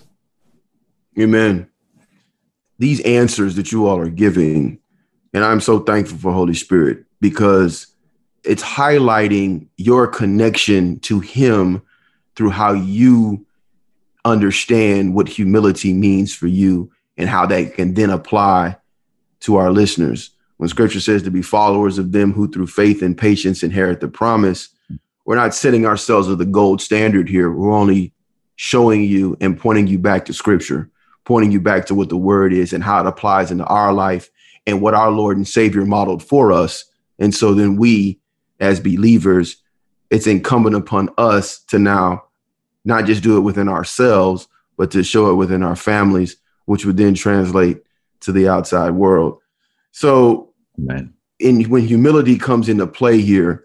Amen. These answers that you all are giving, and I'm so thankful for Holy Spirit because it's highlighting your connection to him through how you understand what humility means for you and how that can then apply to our listeners. When scripture says to be followers of them who through faith and patience inherit the promise, we're not setting ourselves as the gold standard here. We're only showing you and pointing you back to scripture, pointing you back to what the word is and how it applies into our life and what our Lord and Savior modeled for us. And so then we, as believers, it's incumbent upon us to now not just do it within ourselves, but to show it within our families, which would then translate to the outside world. So Amen. in, when humility comes into play here,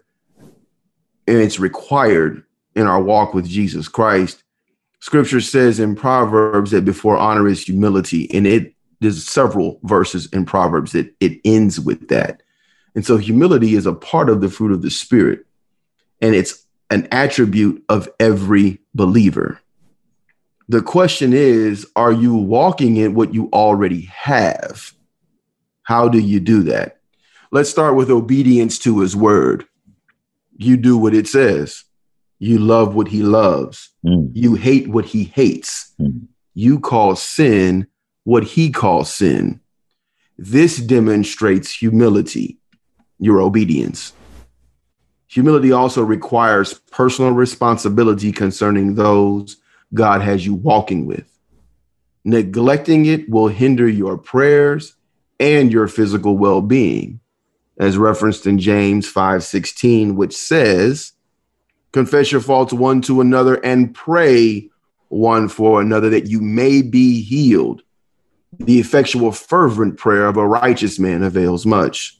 and it's required in our walk with Jesus Christ, scripture says in Proverbs that before honor is humility, and it there's several verses in Proverbs that it ends with that. And so humility is a part of the fruit of the Spirit, and it's an attribute of every believer. The question is, are you walking in what you already have? How do you do that? Let's start with obedience to his word. You do what it says. You love what he loves. Mm. You hate what he hates. Mm. You call sin what he calls sin. This demonstrates humility, your obedience. Humility also requires personal responsibility concerning those God has you walking with. Neglecting it will hinder your prayers and your physical well-being, as referenced in James five sixteen, which says, confess your faults one to another and pray one for another that you may be healed. The effectual fervent prayer of a righteous man avails much.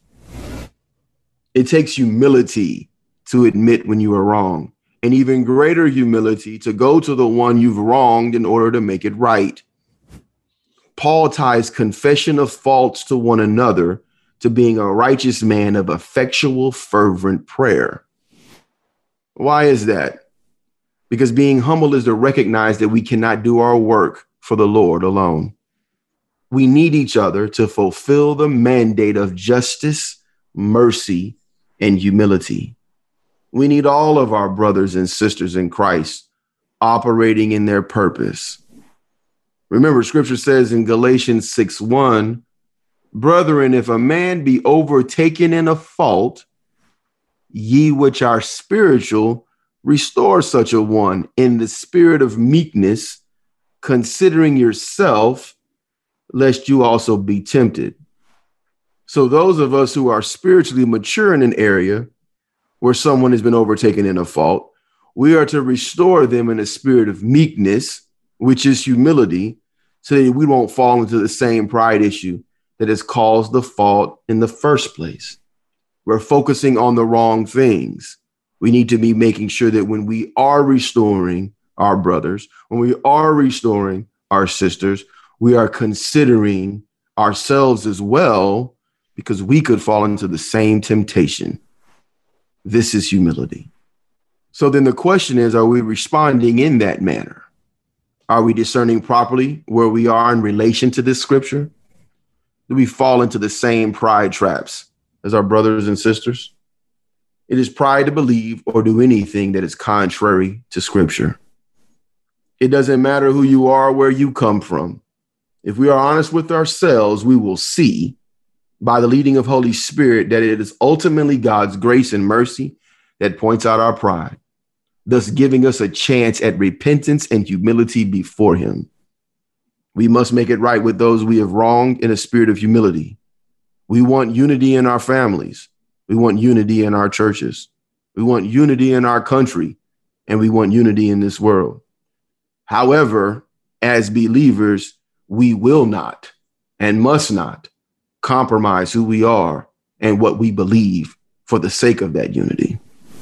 It takes humility to admit when you are wrong, and even greater humility to go to the one you've wronged in order to make it right. Paul ties confession of faults to one another to being a righteous man of effectual, fervent prayer. Why is that? Because being humble is to recognize that we cannot do our work for the Lord alone. We need each other to fulfill the mandate of justice, mercy, and humility. We need all of our brothers and sisters in Christ operating in their purpose. Remember, scripture says in Galatians six one, brethren, if a man be overtaken in a fault, ye which are spiritual, restore such a one in the spirit of meekness, considering yourself, lest you also be tempted. So those of us who are spiritually mature in an area where someone has been overtaken in a fault, we are to restore them in a spirit of meekness, which is humility, so that we won't fall into the same pride issue that has caused the fault in the first place. We're focusing on the wrong things. We need to be making sure that when we are restoring our brothers, when we are restoring our sisters, we are considering ourselves as well, because we could fall into the same temptation. This is humility. So then the question is, are we responding in that manner? Are we discerning properly where we are in relation to this scripture? Do we fall into the same pride traps as our brothers and sisters? It is pride to believe or do anything that is contrary to scripture. It doesn't matter who you are, where you come from. If we are honest with ourselves, we will see by the leading of Holy Spirit that it is ultimately God's grace and mercy that points out our pride, thus giving us a chance at repentance and humility before him. We must make it right with those we have wronged in a spirit of humility. We want unity in our families. We want unity in our churches. We want unity in our country, and we want unity in this world. However, as believers, we will not and must not compromise who we are and what we believe for the sake of that unity.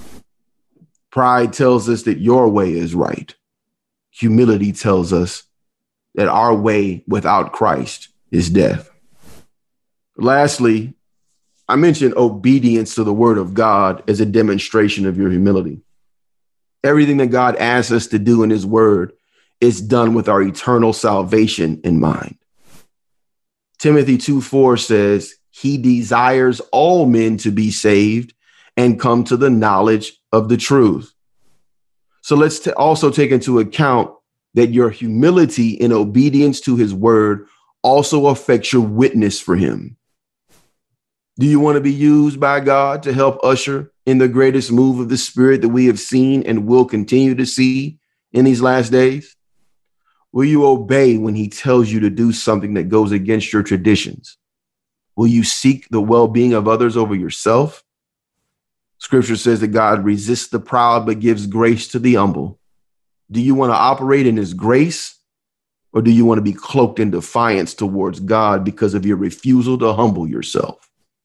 Pride tells us that your way is right. Humility tells us that our way without Christ is death. Lastly, I mentioned obedience to the word of God as a demonstration of your humility. Everything that God asks us to do in his word is done with our eternal salvation in mind. Timothy two four says, he desires all men to be saved and come to the knowledge of the truth. So let's t- also take into account that your humility in obedience to his word also affects your witness for him. Do you want to be used by God to help usher in the greatest move of the Spirit that we have seen and will continue to see in these last days? Will you obey when he tells you to do something that goes against your traditions? Will you seek the well-being of others over yourself? Scripture says that God resists the proud, but gives grace to the humble. Do you want to operate in his grace, or do you want to be cloaked in defiance towards God because of your refusal to humble yourself?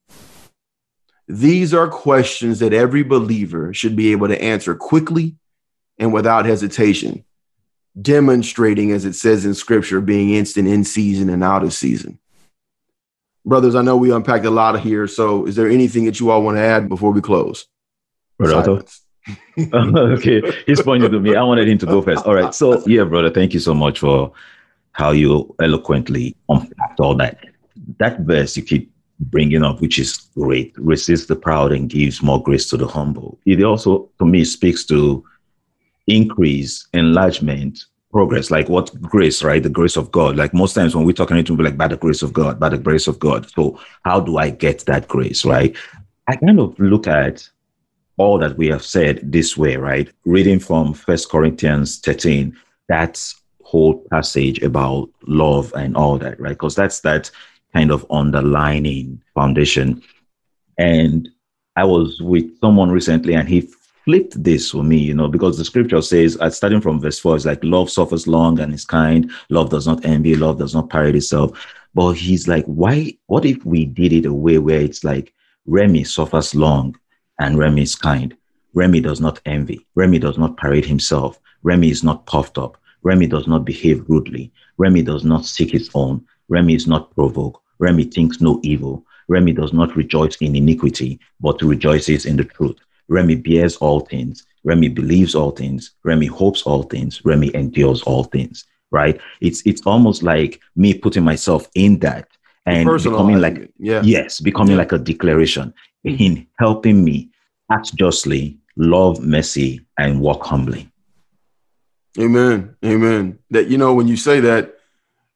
These are questions that every believer should be able to answer quickly and without hesitation, demonstrating, as it says in scripture, being instant in season and out of season. Brothers, I know we unpacked a lot here. So is there anything that you all want to add before we close? Brother, okay, he's pointing to me. I wanted him to go first. All right. So, yeah, brother, thank you so much for how you eloquently unpacked all that. That verse you keep bringing up, which is great, resists the proud and gives more grace to the humble. It also, to me, speaks to increase, enlargement, progress, like what grace, right? The grace of God. Like most times when we're talking to people, like by the grace of God, by the grace of God. So how do I get that grace, right? I kind of look at all that we have said this way, right? Reading from First Corinthians thirteen, that whole passage about love and all that, right? Because that's that kind of underlining foundation. And I was with someone recently and he flipped this for me, you know, because the scripture says, uh, starting from verse four, it's like love suffers long and is kind. Love does not envy. Love does not parade itself. But he's like, why? What if we did it a way where it's like Remy suffers long and Remy is kind? Remy does not envy. Remy does not parade himself. Remy is not puffed up. Remy does not behave rudely. Remy does not seek his own. Remy is not provoked. Remy thinks no evil. Remy does not rejoice in iniquity, but rejoices in the truth. Remy bears all things. Remy believes all things. Remy hopes all things. Remy endures all things, right? It's it's almost like me putting myself in that and becoming like, yeah. yes, becoming yeah. like a declaration in helping me act justly, love mercy, and walk humbly. Amen. Amen. That, you know, when you say that,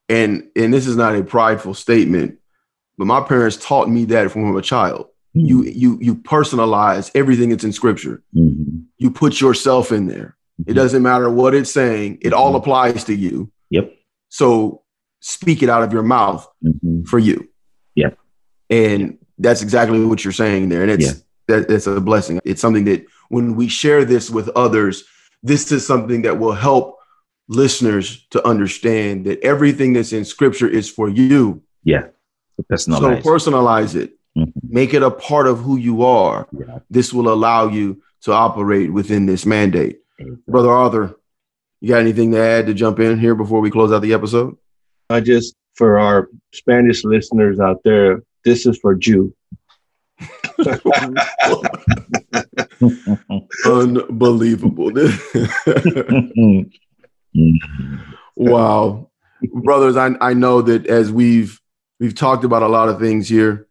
And, and this is not a prideful statement, but my parents taught me that from a child. Mm-hmm. You, you, you personalize everything that's in scripture. Mm-hmm. You put yourself in there. Mm-hmm. It doesn't matter what it's saying. It mm-hmm. all applies to you. Yep. So speak it out of your mouth mm-hmm. for you. Yep. And that's exactly what you're saying there. And it's, yeah. that, that's a blessing. It's something that when we share this with others, this is something that will help listeners to understand that everything that's in scripture is for you. Yeah. Personalize. So personalize it. Mm-hmm. Make it a part of who you are. Yeah. This will allow you to operate within this mandate. Exactly. Brother Arthur, you got anything to add to jump in here before we close out the episode? I just, for our Spanish listeners out there, this is for Jew. Unbelievable. Wow. Brothers, I, I know that as we've we've talked about a lot of things here,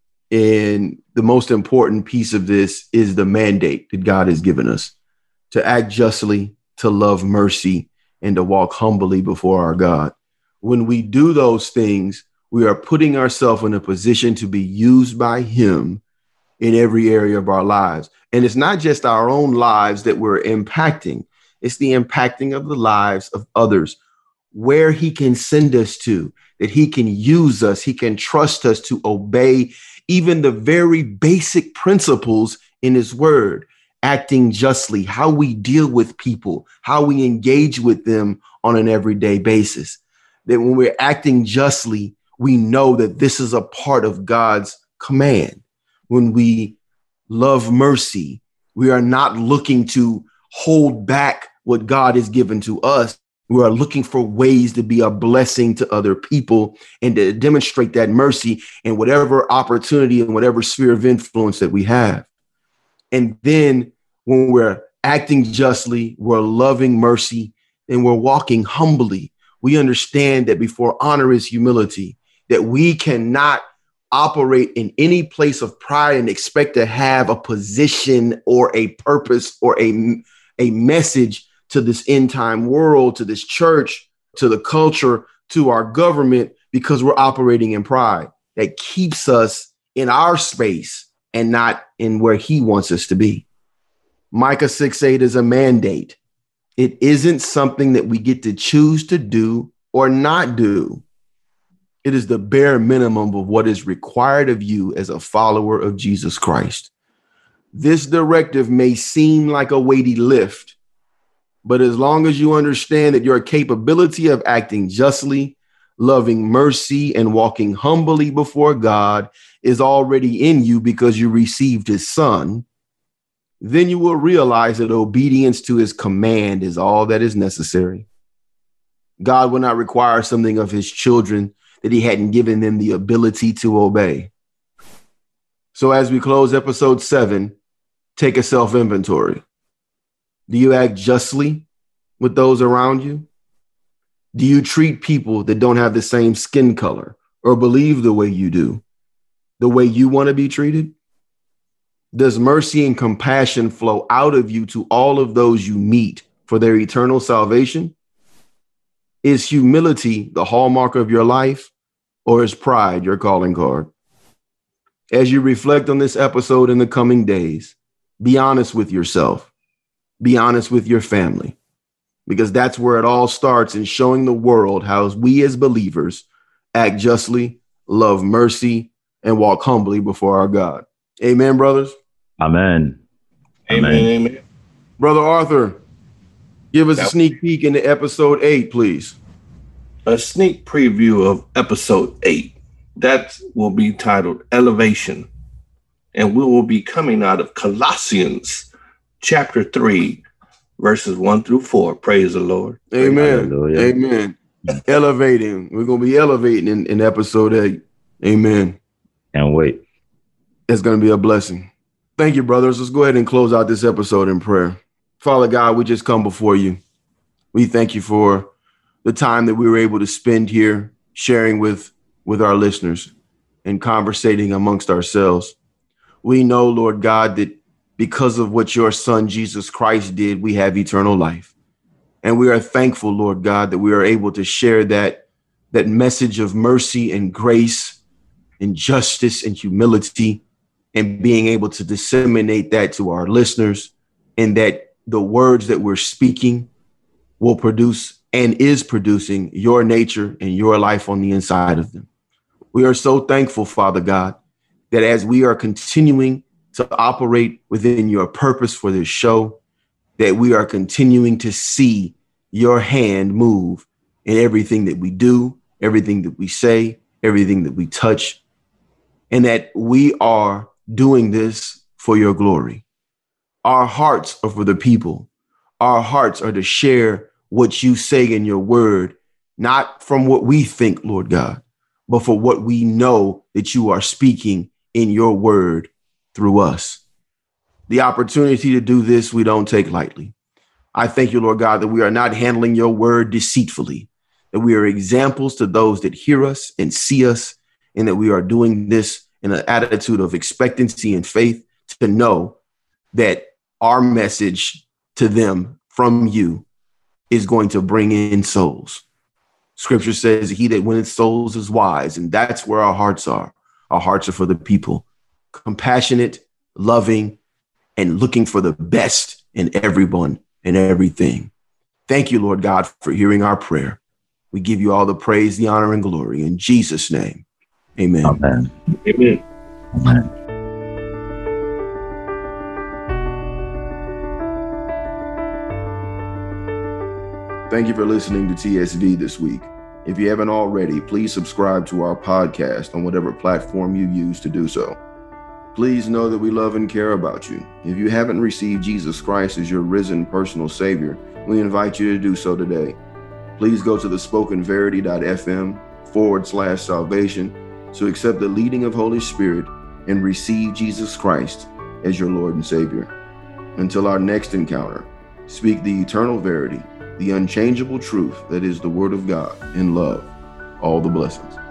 and the most important piece of this is the mandate that God has given us to act justly, to love mercy, and to walk humbly before our God. When we do those things, we are putting ourselves in a position to be used by him in every area of our lives. And it's not just our own lives that we're impacting. It's the impacting of the lives of others, where he can send us to, that he can use us. He can trust us to obey even the very basic principles in his word, acting justly, how we deal with people, how we engage with them on an everyday basis. That when we're acting justly, we know that this is a part of God's command. When we love mercy, we are not looking to hold back what God has given to us. We are looking for ways to be a blessing to other people and to demonstrate that mercy in whatever opportunity and whatever sphere of influence that we have. And then when we're acting justly, we're loving mercy, and we're walking humbly. We understand that before honor is humility, that we cannot operate in any place of pride and expect to have a position or a purpose or a, a message to this end time world, to this church, to the culture, to our government, because we're operating in pride that keeps us in our space and not in where he wants us to be. Micah six eight is a mandate. It isn't something that we get to choose to do or not do. It is the bare minimum of what is required of you as a follower of Jesus Christ. This directive may seem like a weighty lift, but as long as you understand that your capability of acting justly, loving mercy, and walking humbly before God is already in you because you received his son, then you will realize that obedience to his command is all that is necessary. God will not require something of his children that he hadn't given them the ability to obey. So as we close episode seven, take a self-inventory. Do you act justly with those around you? Do you treat people that don't have the same skin color or believe the way you do, the way you want to be treated? Does mercy and compassion flow out of you to all of those you meet for their eternal salvation? Is humility the hallmark of your life, or is pride your calling card? As you reflect on this episode in the coming days, be honest with yourself. Be honest with your family, because that's where it all starts, in showing the world how we as believers act justly, love mercy, and walk humbly before our God. Amen, brothers. Amen. Amen. Amen. Amen. Brother Arthur, give us that- a sneak peek into episode eight, please. A sneak preview of episode eight. That will be titled Elevation. And we will be coming out of Colossians chapter three, verses one through four. Praise the Lord. Amen. Hallelujah. Amen. Elevating. We're going to be elevating in, in episode eight. Amen. And wait. It's going to be a blessing. Thank you, brothers. Let's go ahead and close out this episode in prayer. Father God, we just come before you. We thank you for the time that we were able to spend here sharing with, with our listeners and conversating amongst ourselves. We know, Lord God, that because of what your son, Jesus Christ, did, we have eternal life. And we are thankful, Lord God, that we are able to share that that message of mercy and grace and justice and humility, and being able to disseminate that to our listeners, and that the words that we're speaking will produce and is producing your nature and your life on the inside of them. We are so thankful, Father God, that as we are continuing to operate within your purpose for this show, that we are continuing to see your hand move in everything that we do, everything that we say, everything that we touch, and that we are doing this for your glory. Our hearts are for the people. Our hearts are to share what you say in your word, not from what we think, Lord God, but for what we know that you are speaking in your word through us. The opportunity to do this, we don't take lightly. I thank you, Lord God, that we are not handling your word deceitfully, that we are examples to those that hear us and see us, and that we are doing this in an attitude of expectancy and faith to know that our message to them from you is going to bring in souls. Scripture says he that winneth souls is wise, and that's where our hearts are. Our hearts are for the people, compassionate, loving, and looking for the best in everyone and everything. Thank you, Lord God, for hearing our prayer. We give you all the praise, the honor, and glory in Jesus' name. Amen. Amen. Amen. Amen. Thank you for listening to T S V this week. If you haven't already, please subscribe to our podcast on whatever platform you use to do so. Please know that we love and care about you. If you haven't received Jesus Christ as your risen personal Savior, we invite you to do so today. Please go to the spokenverity.fm forward slash salvation to accept the leading of Holy Spirit and receive Jesus Christ as your Lord and Savior. Until our next encounter, speak the eternal verity, the unchangeable truth that is the Word of God in love. All the blessings.